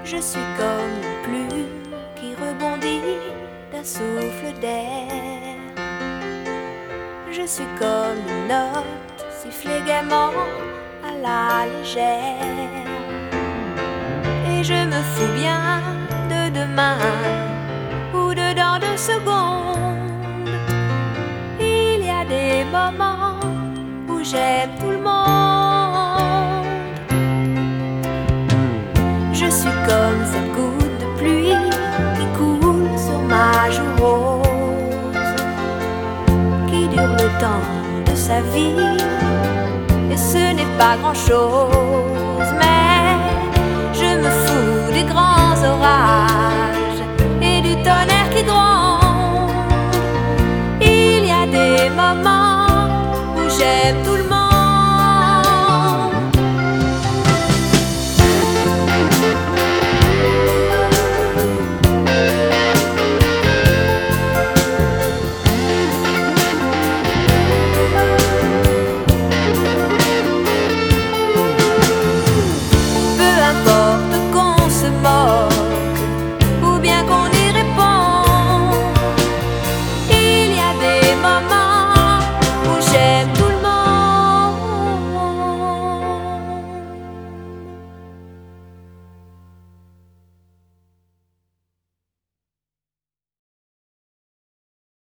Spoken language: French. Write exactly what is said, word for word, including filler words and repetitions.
Je suis comme une plume qui rebondit d'un souffle d'air. Je suis comme une note sifflée gaiement à la légère. Et je me fous bien de demain ou de dans deux secondes. Il y a des moments où j'aime tout le monde. Je suis comme cette goutte de pluie qui coule sur ma joue rose, qui dure le temps de sa vie, et ce n'est pas grand-chose.